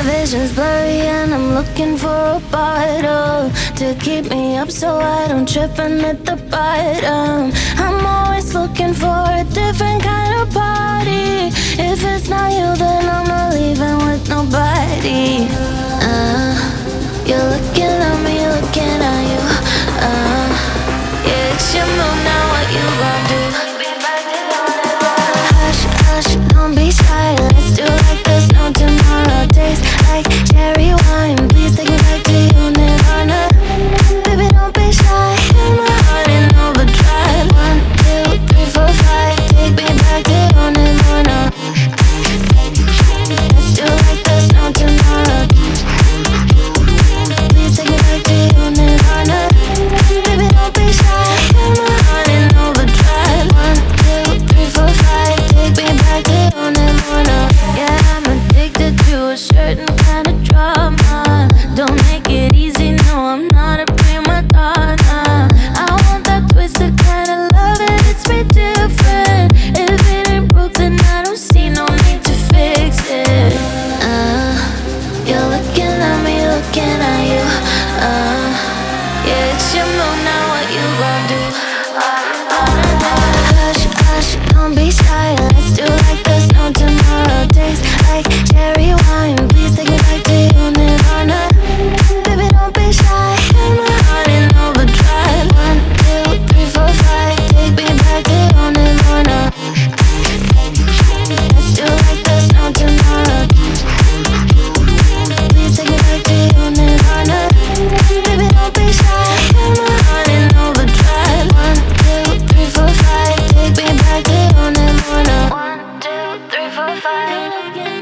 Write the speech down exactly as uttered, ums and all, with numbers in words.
My vision's blurry and I'm looking for a bottle to keep me up so I don't trip and hit the bottom. I'm always looking for a different kind of party. If it's not you, then I'm not leaving with nobody. Uh, you're looking at me, looking at you. Uh, yeah, it's your move, now what you gon' do? Hush, hush, don't be shy. Let's do like there's no tomorrow. Taste like cherry wine. Please take me back to you, Nirvana. Baby, don't be shy. Feel my heart in overdrive. One, two, three, four, five. Take me back to you, Nirvana. Let's do like there's no tomorrow. Please take me back to you, Nirvana. Baby, don't be shy. Feel my heart in overdrive. One, two, three, four, five. Take me back to you, Nirvana. Yeah, I'm addicted to a certain kind of drama. Don't make it easy, no, I'm not a prima donna. I want that twisted kind of love and it's way different. If it ain't broke, then I don't see no need to fix it. Uh, you're looking at me, looking at you. Uh, yeah, it's your move, now what you gon' do? Hush, hush, don't be shy. Let's do like there's no tomorrow. Taste like cherry wine. Please take me back to you, Nirvana. Baby, don't be shy. Feel my heart in overdrive. One, two, three, four, five. Take me back to you, Nirvana. Let's do like there's no tomorrow. Please take me back to you, Nirvana. Baby, don't be shy. Feel my heart in overdrive. One, two, three, four, five. Take me back to you, Nirvana. One, two, three, four, five.